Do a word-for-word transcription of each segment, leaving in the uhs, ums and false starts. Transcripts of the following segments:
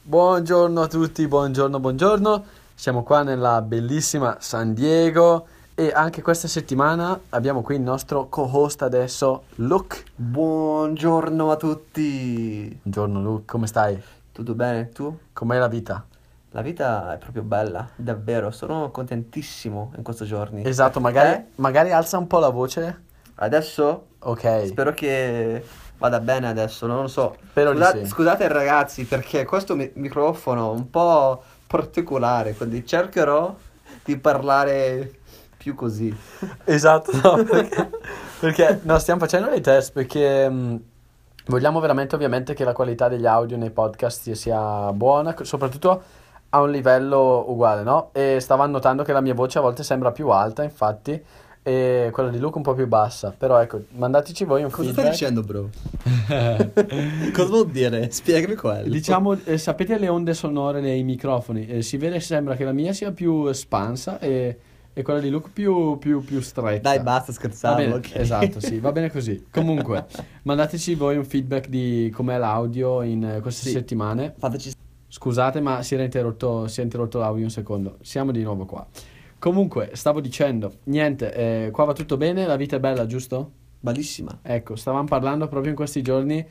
Buongiorno a tutti, buongiorno, buongiorno. Siamo qua nella bellissima San Diego e anche questa settimana abbiamo qui il nostro co-host adesso, Luke. Buongiorno a tutti. Buongiorno Luke, come stai? Tutto bene? Tu? Com'è la vita? La vita è proprio bella, davvero. Sono contentissimo in questi giorni. Esatto, magari, Te? magari alza un po' la voce. Adesso Ok, spero che vada bene adesso, non lo so. Spero di Scusa- sì. Scusate ragazzi perché questo mi- microfono è un po' particolare, quindi cercherò di parlare più così. esatto, no, perché, perché no, stiamo facendo dei test perché mh, vogliamo veramente ovviamente che la qualità degli audio nei podcast sia buona, co- soprattutto a un livello uguale, no? E stavo notando che la mia voce a volte sembra più alta, infatti, e quella di Luca un po' più bassa, però ecco, mandateci voi un Cosa stai feedback. dicendo, bro? Cosa vuol dire? Spiegami quello. Diciamo, eh, sapete le onde sonore nei microfoni? Eh, si vede, sembra che la mia sia più espansa e, e quella di Luke più, più, più stretta. Dai, basta Va scherzare. bene, ok? esatto, sì, va bene così. Comunque, mandateci voi un feedback di com'è l'audio in eh, queste Sì. settimane. Fateci. Scusate, ma si era interrotto, si è interrotto l'audio un secondo. Siamo di nuovo qua. Comunque, stavo dicendo, niente, eh, qua va tutto bene, la vita è bella, giusto? Bellissima. Ecco, stavamo parlando proprio in questi giorni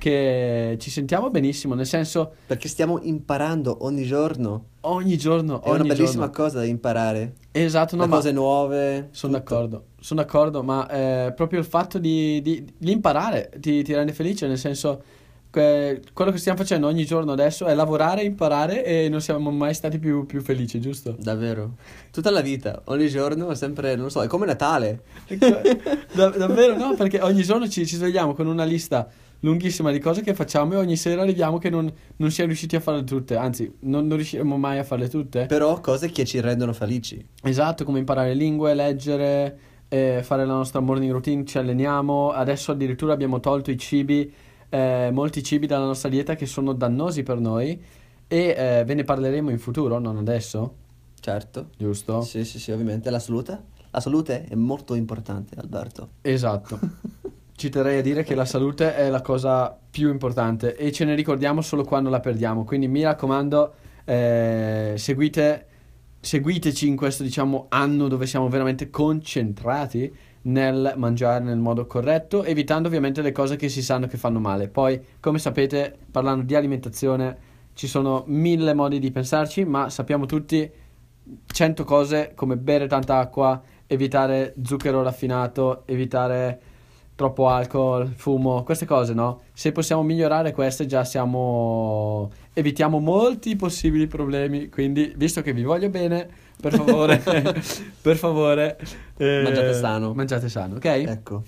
che ci sentiamo benissimo, nel senso, Perché stiamo imparando ogni giorno. ogni giorno, È una ogni bellissima giorno. cosa da imparare. Esatto, no, Le ma cose nuove. sono tutto. d'accordo, sono d'accordo, ma eh, proprio il fatto di, di, di imparare ti, ti rende felice, nel senso che quello che stiamo facendo ogni giorno adesso è lavorare, imparare e non siamo mai stati più, più felici, giusto? Davvero. Tutta la vita, ogni giorno è sempre, non lo so, è come Natale. Da- davvero no, perché ogni giorno ci, ci svegliamo con una lista lunghissima di cose che facciamo e ogni sera arriviamo che non, non siamo riusciti a farle tutte, anzi non, non riusciremo mai a farle tutte. Però cose che ci rendono felici. Esatto, come imparare lingue, leggere, eh, fare la nostra morning routine, ci alleniamo. Adesso addirittura abbiamo tolto i cibi, eh, molti cibi dalla nostra dieta che sono dannosi per noi e eh, ve ne parleremo in futuro, non adesso, Certo. giusto? Sì, sì, sì, ovviamente. La salute. La salute è molto importante, Alberto. Esatto. Ci terrei a dire che la salute è la cosa più importante e ce ne ricordiamo solo quando la perdiamo. Quindi mi raccomando, eh, seguite, seguiteci in questo, diciamo, anno dove siamo veramente concentrati nel mangiare nel modo corretto, evitando ovviamente le cose che si sanno che fanno male. Poi, come sapete, parlando di alimentazione, ci sono mille modi di pensarci, ma sappiamo tutti cento cose come bere tanta acqua, evitare zucchero raffinato, evitare troppo alcol, fumo, queste cose, no? Se possiamo migliorare queste già siamo... evitiamo molti possibili problemi, quindi visto che vi voglio bene, per favore, per favore... eh, Mangiate sano. Mangiate sano, ok? Ecco.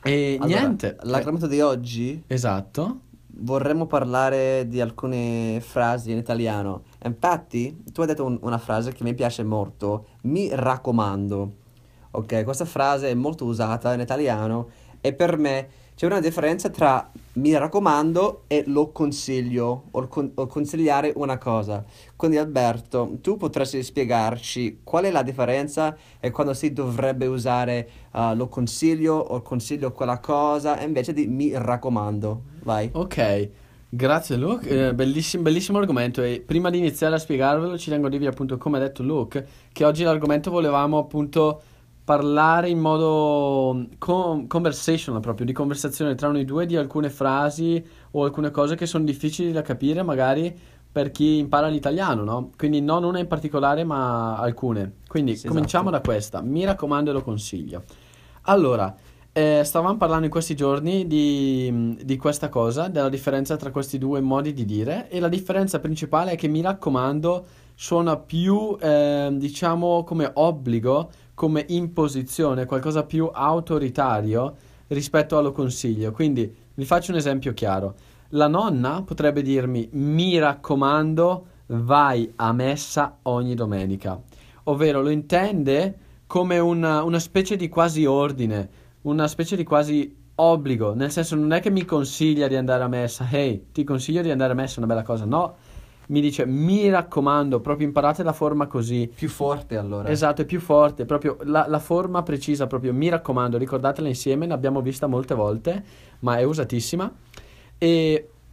E Allora, niente. l'argomento di oggi Esatto. vorremmo parlare di alcune frasi in italiano. Infatti, tu hai detto un- una frase che mi piace molto. Mi raccomando. Ok, questa frase è molto usata in italiano e per me c'è una differenza tra mi raccomando e lo consiglio o, il con- o consigliare una cosa. Quindi Alberto, tu potresti spiegarci qual è la differenza e quando si dovrebbe usare uh, lo consiglio o consiglio quella cosa invece di mi raccomando. Vai. Ok, grazie Luke, eh, bellissim- bellissimo argomento e prima di iniziare a spiegarvelo ci tengo a dirvi appunto come ha detto Luke che oggi l'argomento volevamo appunto parlare in modo mm, con- conversational proprio, di conversazione tra noi due di alcune frasi o alcune cose che sono difficili da capire magari per chi impara l'italiano, no? Quindi non una in particolare ma alcune. Quindi Sì, cominciamo esatto. da questa, mi raccomando e lo consiglio. Allora, eh, stavamo parlando in questi giorni di, di questa cosa, della differenza tra questi due modi di dire, e la differenza principale è che mi raccomando suona più, eh, diciamo, come obbligo, come imposizione, qualcosa più autoritario rispetto allo consiglio. Quindi vi faccio un esempio chiaro. La nonna potrebbe dirmi, mi raccomando, vai a messa ogni domenica, ovvero lo intende come una, una specie di quasi ordine, una specie di quasi obbligo, nel senso non è che mi consiglia di andare a messa, hey, ti consiglio di andare a messa, è una bella cosa, no, mi dice mi raccomando, proprio imparate la forma così, Più forte allora. esatto, è più forte, proprio la, la forma precisa, proprio mi raccomando, ricordatela insieme, l'abbiamo vista molte volte, ma è usatissima, e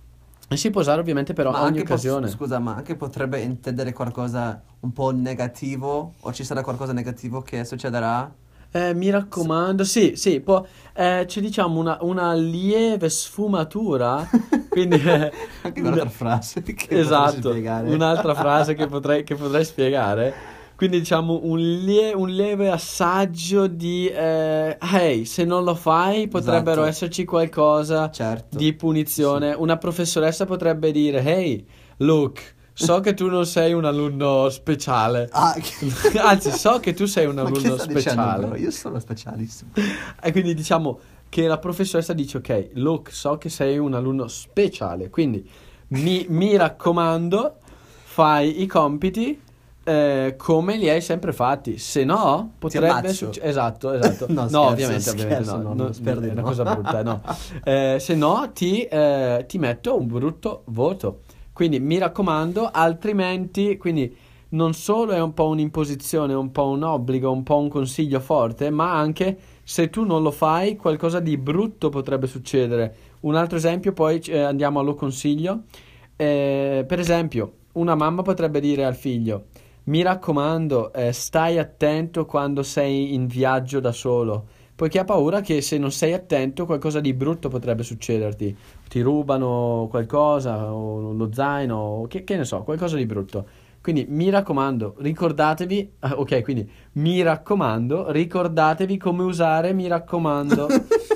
E si può usare ovviamente per Ma ogni anche po- occasione. scusa, ma anche potrebbe intendere qualcosa un po' negativo, o ci sarà qualcosa negativo che succederà? Eh, mi S- raccomando, sì, sì, può, eh, c'è diciamo una, una lieve sfumatura, quindi eh, Anche una- un'altra frase che potresti esatto, spiegare. un'altra frase che potrei, che potrei spiegare. Quindi diciamo un, lie- un lieve assaggio di, eh, hey, se non lo fai potrebbero Esatto, esserci qualcosa certo. di Sì, sì. punizione. Una professoressa potrebbe dire, hey, look, so che tu non sei un alunno speciale. Ah, Anzi, so che tu sei un ma che alunno sta dicendo, bro? speciale. Io sono specialissimo. E quindi diciamo che la professoressa dice, ok, look, so che sei un alunno speciale, quindi mi, mi raccomando, fai i compiti eh, come li hai sempre fatti, se no Ti potrebbe ammazzo. succedere... Esatto, esatto. No, No, scherzo, ovviamente, ovviamente scherzo, no, no, no, no, spero di è una no. cosa brutta, no. Eh, se no ti, eh, ti metto un brutto voto. Quindi mi raccomando, altrimenti, quindi non solo è un po' un'imposizione, un po' un obbligo, un po' un consiglio forte, ma anche se tu non lo fai, qualcosa di brutto potrebbe succedere. Un altro esempio, poi eh, andiamo allo consiglio. Eh, per esempio, una mamma potrebbe dire al figlio: Mi raccomando, eh, stai attento quando sei in viaggio da solo, poiché ha paura che se non sei attento qualcosa di brutto potrebbe succederti. Ti rubano qualcosa, o lo zaino, o che, che ne so, qualcosa di brutto. Quindi mi raccomando, ricordatevi, ah, ok, quindi mi raccomando, ricordatevi come usare, mi raccomando.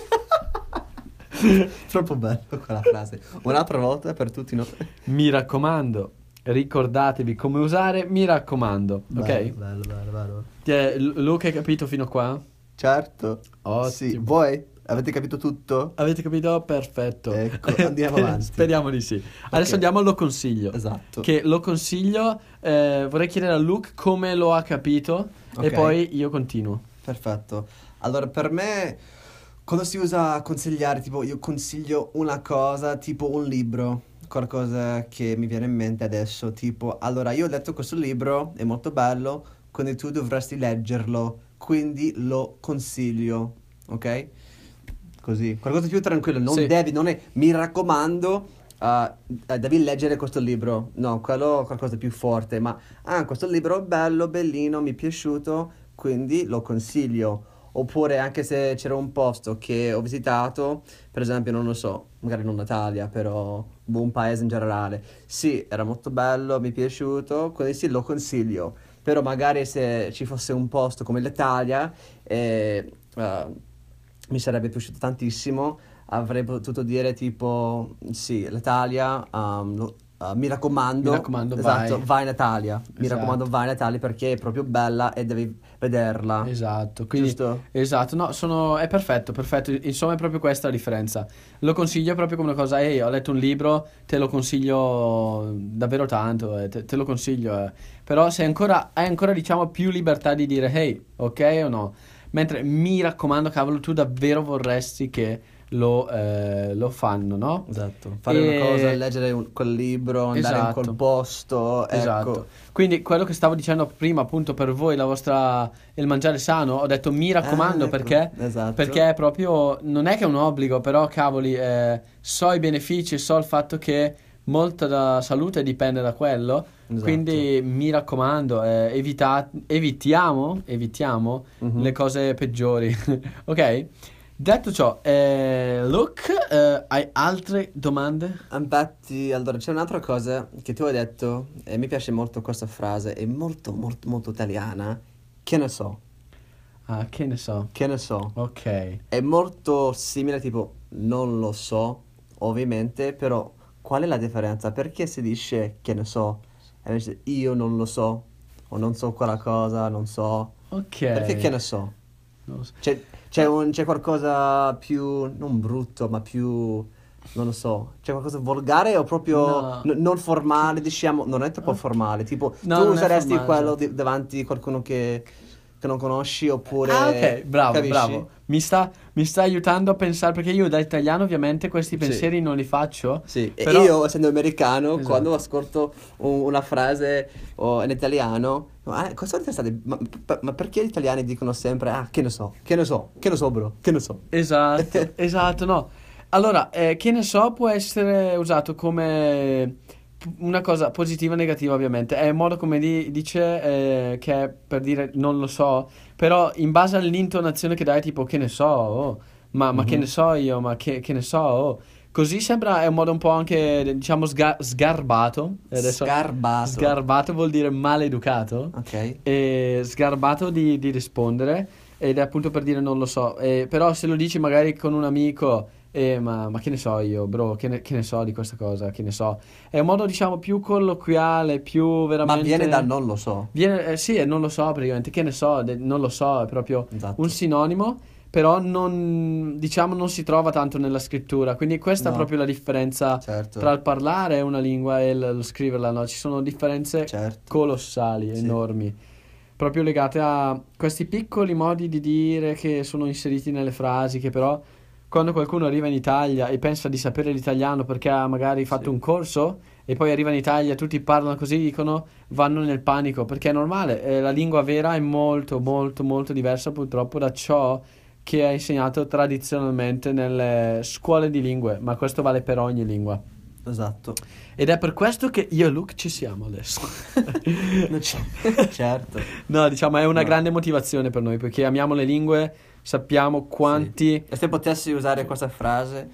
Troppo bello quella frase. Un'altra volta per tutti noi. Mi raccomando, ricordatevi come usare, mi raccomando, ok? Bello, bello, bello, bello. Ti è- Lu- Luca, hai capito fino a qua? Certo. Sì, Ottimo. voi avete capito tutto? Avete capito? Perfetto. Ecco, andiamo avanti. Speriamo di sì. Adesso Ok. andiamo allo consiglio. Esatto. Che lo consiglio, eh, vorrei chiedere a Luke come lo ha capito e Ok. poi io continuo. Perfetto. Allora, per me, quando si usa consigliare, tipo, io consiglio una cosa, tipo un libro, qualcosa che mi viene in mente adesso, tipo, allora, io ho letto questo libro, è molto bello, quindi tu dovresti leggerlo, quindi lo consiglio, ok? Così, qualcosa di più tranquillo, non Sì. devi, non è, mi raccomando, uh, eh, devi leggere questo libro, no, quello è qualcosa di più forte, ma, ah, questo libro è bello, bellino, mi è piaciuto, quindi lo consiglio. Oppure anche se c'era un posto che ho visitato, per esempio, non lo so, magari non l'Italia, però boh, un paese in generale. Sì, era molto bello, mi è piaciuto, quindi sì, lo consiglio. Però magari se ci fosse un posto come l'Italia, eh, eh, mi sarebbe piaciuto tantissimo, avrei potuto dire tipo, sì, l'Italia, um, lo- uh, mi raccomando, Mi raccomando, esatto, vai. vai in Italia, mi Esatto. raccomando, vai in Italia perché è proprio bella e devi vederla. Esatto, quindi Giusto? esatto, no, sono, è perfetto, perfetto. Insomma, è proprio questa la differenza. Lo consiglio proprio come una cosa, ehi, ho letto un libro, te lo consiglio davvero tanto, eh, te, te lo consiglio. eh. Però se ancora, hai ancora, diciamo, più libertà di dire, hey, ok o no? Mentre mi raccomando, cavolo, tu davvero vorresti che lo, eh, lo fanno, no? Esatto. Fare E- una cosa, leggere un- quel libro, andare in quel Esatto. posto, Esatto. ecco. Quindi quello che stavo dicendo prima, appunto, per voi, la vostra, il mangiare sano, ho detto mi raccomando Ah, ecco, perché, esatto. perché è proprio, non è che è un obbligo, però cavoli, eh, so i benefici, so il fatto che molta da salute dipende da quello, Esatto. quindi mi raccomando, eh, evita- evitiamo, evitiamo Mhm. le cose peggiori, ok? Detto ciò, eh, Luke, eh, hai altre domande? Infatti, allora c'è un'altra cosa che tu hai detto, e mi piace molto questa frase, è molto, molto, molto italiana. Che ne so, Ah, che ne so. che ne so. Ok. È molto simile, tipo, non lo so, ovviamente, però qual è la differenza? Perché si dice che ne so, e invece io non lo so, o non so quella cosa, non so. Ok. Perché che ne so? Non lo so. C'è, c'è un- c'è qualcosa più, non brutto, ma più, non lo so, c'è qualcosa volgare o proprio No. n- non formale, diciamo, non è troppo formale, tipo No, tu non è useresti formale, quello esatto. di- davanti a qualcuno che, che non conosci oppure... Ah, ok, bravo, capisci? bravo. Mi sta, mi sta aiutando a pensare, perché io da italiano ovviamente questi Sì. pensieri non li faccio, Sì, e però... io essendo americano, Esatto. quando ascolto un- una frase oh, in italiano, ah, cosa state? Ma, ma- ma perché gli italiani dicono sempre, ah, che ne so, che ne so, che ne so, bro, che ne so. Esatto, esatto, no. Allora, eh, che ne so, può essere usato come p- una cosa positiva o negativa, ovviamente. È un modo come di- dice eh, che è per dire non lo so, però in base all'intonazione che dai, tipo che ne so, oh, ma, ma che ne Mhm. so io, ma che, che ne so, oh. Così sembra, è un modo un po' anche, diciamo, sga- sgarbato. E adesso Sgarbato. sgarbato vuol dire maleducato. Ok. E sgarbato di, di rispondere. Ed è appunto per dire non lo so. Eh, però se lo dici magari con un amico, eh, ma, ma che ne so io, bro, che ne, che ne so di questa cosa, che ne so. È un modo, diciamo, più colloquiale, più Ma viene da veramente... non lo so. Viene, eh, sì, e non lo so praticamente, che ne so, de- non lo so, è proprio un Esatto. sinonimo, però non, diciamo, non si trova tanto nella scrittura. Quindi questa è No, proprio la differenza tra certo, il parlare una lingua e il- lo scriverla, no? Ci sono differenze certo. colossali, Sì. enormi, proprio legate a questi piccoli modi di dire che sono inseriti nelle frasi, che però quando qualcuno arriva in Italia e pensa di sapere l'italiano perché ha magari fatto Sì. un corso e poi arriva in Italia, tutti parlano così, dicono, vanno nel panico, perché è normale, eh, la lingua vera è molto, molto, molto diversa purtroppo da ciò che è insegnato tradizionalmente nelle scuole di lingue, ma questo vale per ogni lingua. Esatto. Ed è per questo che io e Luke ci siamo adesso. No, c- certo. No, diciamo, è una No. grande motivazione per noi, perché amiamo le lingue, sappiamo quanti... E se potessi usare questa frase,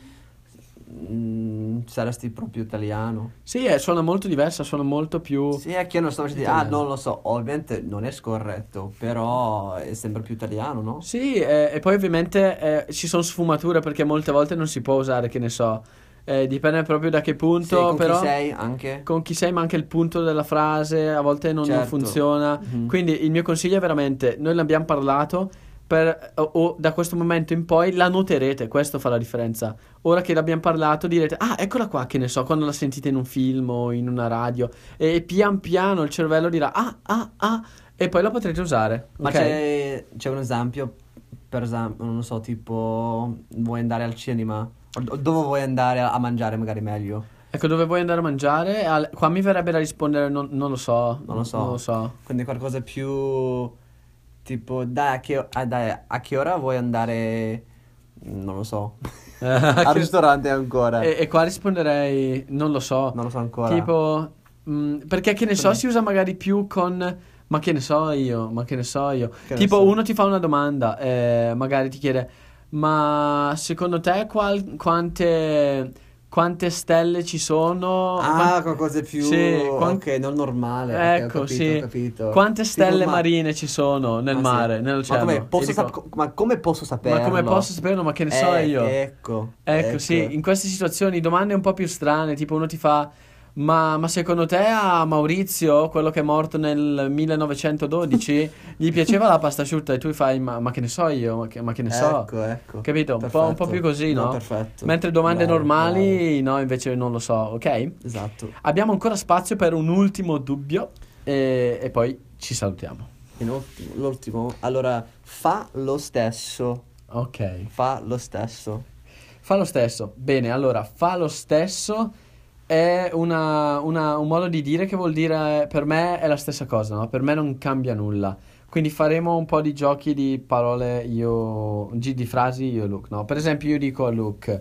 mm, saresti proprio italiano. Sì, eh, suona molto diversa, suona molto più... Sì, è che io non sto facendo, ah, italiano. non lo so, ovviamente non è scorretto, però è sempre più italiano, no? Sì, eh, e poi ovviamente eh, ci sono sfumature perché molte volte non si può usare, che ne so, eh, dipende proprio da che Sì, punto, con però chi sei anche? con chi sei, ma anche il punto della frase a volte non, non Certo. funziona. Mhm. Quindi il mio consiglio è veramente, noi l'abbiamo parlato, per, o, o da questo momento in poi la noterete, questo fa la differenza. Ora che l'abbiamo parlato direte, ah, eccola qua, che ne so, quando la sentite in un film o in una radio, e pian piano il cervello dirà, ah, ah, ah, e poi la potrete usare, Ma ok? c'è, c'è un esempio, per esempio, non lo so, tipo, vuoi andare al cinema? O o dove vuoi andare a a mangiare magari meglio? Ecco, dove vuoi andare a mangiare? Al- Qua mi verrebbe da rispondere, non, non lo so, Non lo so. non lo so. Quindi qualcosa più tipo, dai, a che, ah, dai, a che ora vuoi andare? Non lo so. Al Che- ristorante ancora. E, e qua risponderei, non lo so. Non lo so ancora. Tipo, mh, perché che ne so, Quindi- si usa magari più con, ma che ne so io, ma che ne so io. Che ne Tipo, so. uno ti fa una domanda, eh, magari ti chiede, ma secondo te qual- quante, quante stelle ci sono? Ah, Quan- qualcosa più, Sì, quan- ok, non normale. Ok, ho Ecco, capito, sì. ho capito. Quante Tipo, stelle ma- marine ci sono nel ma sì. mare, Ma nell'oceano? come Io posso, dico, sap- ma come posso saperlo? ma come posso saperlo? Ma che ne so Eh, io? Ecco, Ecco, sì, in queste situazioni domande un po' più strane, tipo uno ti fa, ma, ma secondo te a Maurizio, quello che è morto nel millenovecentododici, gli piaceva la pasta asciutta? E tu fai, ma, ma che ne so io, ma che, ma che ne so? Ecco, ecco. Capito? Un po', un po' Perfetto. più così, no? Perfetto. Mentre domande Bravo, normali, no, invece non lo so, ok? bravo. Esatto. Abbiamo ancora spazio per un ultimo dubbio e, e poi ci salutiamo. In ultimo, l'ultimo, allora, fa lo stesso. Ok. Fa lo stesso. Fa lo stesso. Bene, allora, fa lo stesso è una- una- un modo di dire che vuol dire per me è la stessa cosa, no? Per me non cambia nulla. Quindi faremo un po' di giochi di parole io, di, di frasi io e Luke, no? Per esempio io dico a Luke,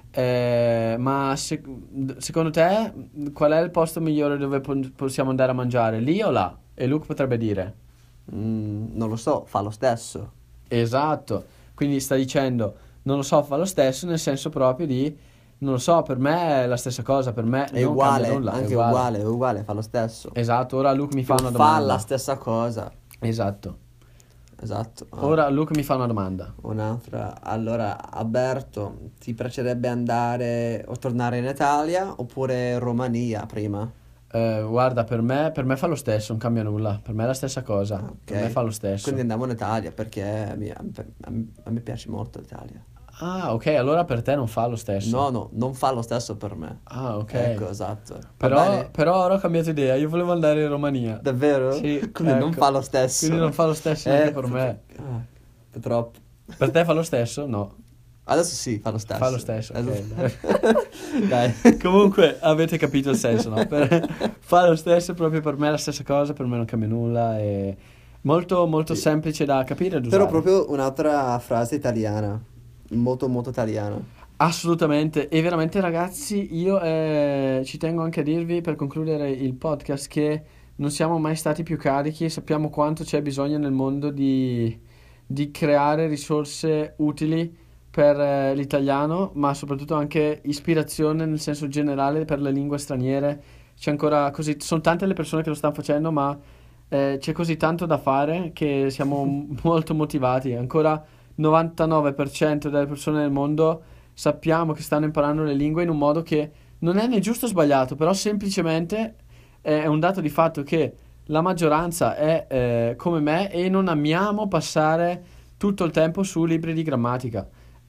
eh, ma se- secondo te qual è il posto migliore dove po- possiamo andare a mangiare? Lì o là? E Luke potrebbe dire, Mm, non lo so, fa lo stesso. esatto. Quindi sta dicendo, non lo so, fa lo stesso nel senso proprio di... Non lo so, per me è la stessa cosa, per me È non uguale, cambia nulla, è anche uguale. uguale, è uguale, fa lo stesso. Esatto, ora Luke mi fa Fa una domanda. la stessa cosa. Esatto. Esatto. Ah, Ora Luke mi fa una domanda. un'altra. Allora, Alberto, ti piacerebbe andare o tornare in Italia oppure Romania prima? Eh, guarda, per me, per me fa lo stesso, non cambia nulla. Per me è la stessa cosa. Ah, ok. Per me fa lo stesso. Quindi andiamo in Italia perché mi- a, me a me piace molto l'Italia. Ah, ok, allora per te non fa lo stesso. No, no, non fa lo stesso per me. Ah, ok. Ecco, esatto. Va Però, bene? però ora ho cambiato idea. Io volevo andare in Romania. Davvero? Sì, Quindi non ecco. fa lo stesso. Quindi non fa lo stesso neanche Eh, per me. ah, purtroppo. Per te fa lo stesso? No. Adesso sì, fa lo stesso. Fa lo stesso, ok, Adesso- dai. Dai. Comunque avete capito il senso, no? Per- fa lo stesso, proprio per me è la stessa cosa, per me non cambia nulla. È molto, molto Sì. semplice da capire ed Però usare. proprio un'altra frase italiana. Molto, molto italiana. Assolutamente, e veramente ragazzi, io eh, ci tengo anche a dirvi per concludere il podcast che non siamo mai stati più carichi e sappiamo quanto c'è bisogno nel mondo di, di creare risorse utili per eh, l'italiano, ma soprattutto anche ispirazione nel senso generale per le lingue straniere. C'è ancora così, sono tante le persone che lo stanno facendo, ma eh, c'è così tanto da fare che siamo m- molto motivati. Ancora novantanove per cento delle persone nel mondo sappiamo che stanno imparando le lingue in un modo che non è né giusto o sbagliato, però semplicemente è un dato di fatto che la maggioranza è eh, come me e non amiamo passare tutto il tempo su libri di grammatica.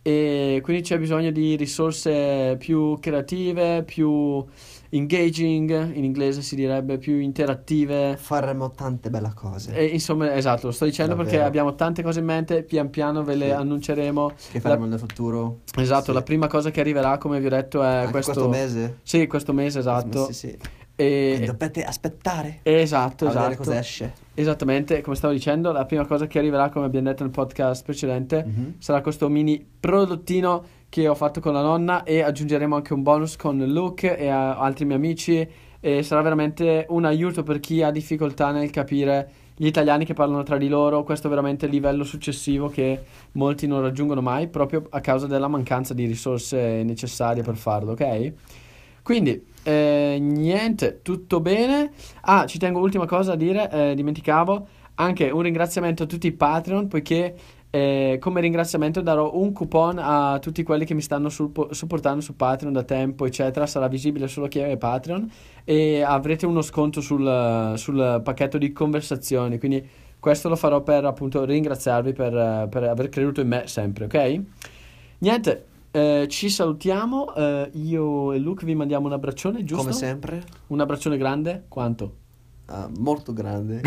E quindi c'è bisogno di risorse più creative, più engaging, in inglese si direbbe, più interattive. Faremo tante belle cose. E, insomma, esatto, lo sto dicendo perché Davvero. abbiamo tante cose in mente, pian piano ve le Sì. annunceremo. Che faremo La- nel futuro. Esatto, Sì. la prima cosa che arriverà, come vi ho detto, è Anche questo... questo mese. Sì, questo mese, esatto. Sì, sì. E... Quindi dovete aspettare Esatto, a vedere esatto. cosa esce. Esattamente, come stavo dicendo, la prima cosa che arriverà, come abbiamo detto nel podcast precedente, Mhm. sarà questo mini prodottino che ho fatto con la nonna e aggiungeremo anche un bonus con Luke e a- altri miei amici e sarà veramente un aiuto per chi ha difficoltà nel capire gli italiani che parlano tra di loro. Questo è veramente il livello successivo che molti non raggiungono mai proprio a causa della mancanza di risorse necessarie per farlo, ok? Quindi, eh, niente, tutto bene. Ah, ci tengo ultima cosa a dire, eh, dimenticavo, anche un ringraziamento a tutti i Patreon, poiché eh, come ringraziamento darò un coupon a tutti quelli che mi stanno suppo- supportando su Patreon da tempo, eccetera. Sarà visibile solo chi è Patreon e avrete uno sconto sul, sul pacchetto di conversazioni. Quindi questo lo farò per appunto ringraziarvi per, per aver creduto in me sempre, ok? Niente. Eh, ci salutiamo, eh, io e Luke vi mandiamo un abbraccione, giusto? Come sempre. Un abbraccione grande? Quanto? Ah, molto grande.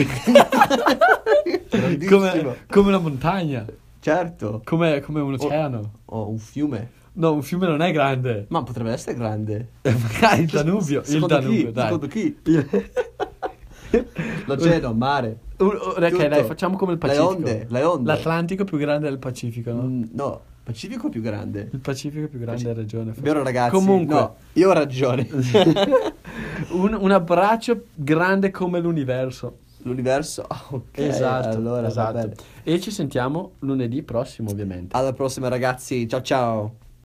Come, Grandissimo. come una montagna, Certo. come, come un oceano. Ho un fiume. No, un fiume non è grande. Ma potrebbe essere grande. Magari il Danubio, il Secondo Danubio, chi? dai. Secondo chi? Il- L'oceano, mare. Un- ok, Tutto. dai, facciamo come il Le Pacifico. onde, le onde. L'Atlantico è più grande del Pacifico, no? Mm, no, Pacifico è più grande. Il Pacifico è più grande, hai ragione. Vero ragazzi? Comunque, No, io ho ragione. un, un abbraccio grande come l'universo. L'universo? Ah, ok. Esatto, Allora, va esatto. bene. E ci sentiamo lunedì prossimo, ovviamente. Alla prossima ragazzi. Ciao ciao.